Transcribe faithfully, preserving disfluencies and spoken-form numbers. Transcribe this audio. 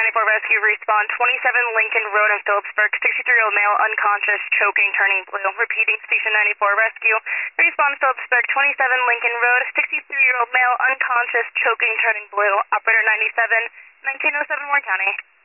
ninety-four Rescue, respond twenty-seven Lincoln Road in Phillipsburg, sixty-three-year-old male unconscious, choking, turning blue. Repeating, Station ninety-four Rescue, respond Phillipsburg, twenty-seven Lincoln Road, sixty-three-year-old male unconscious, choking, turning blue. Operator ninety-seven, nineteen oh seven Warren County.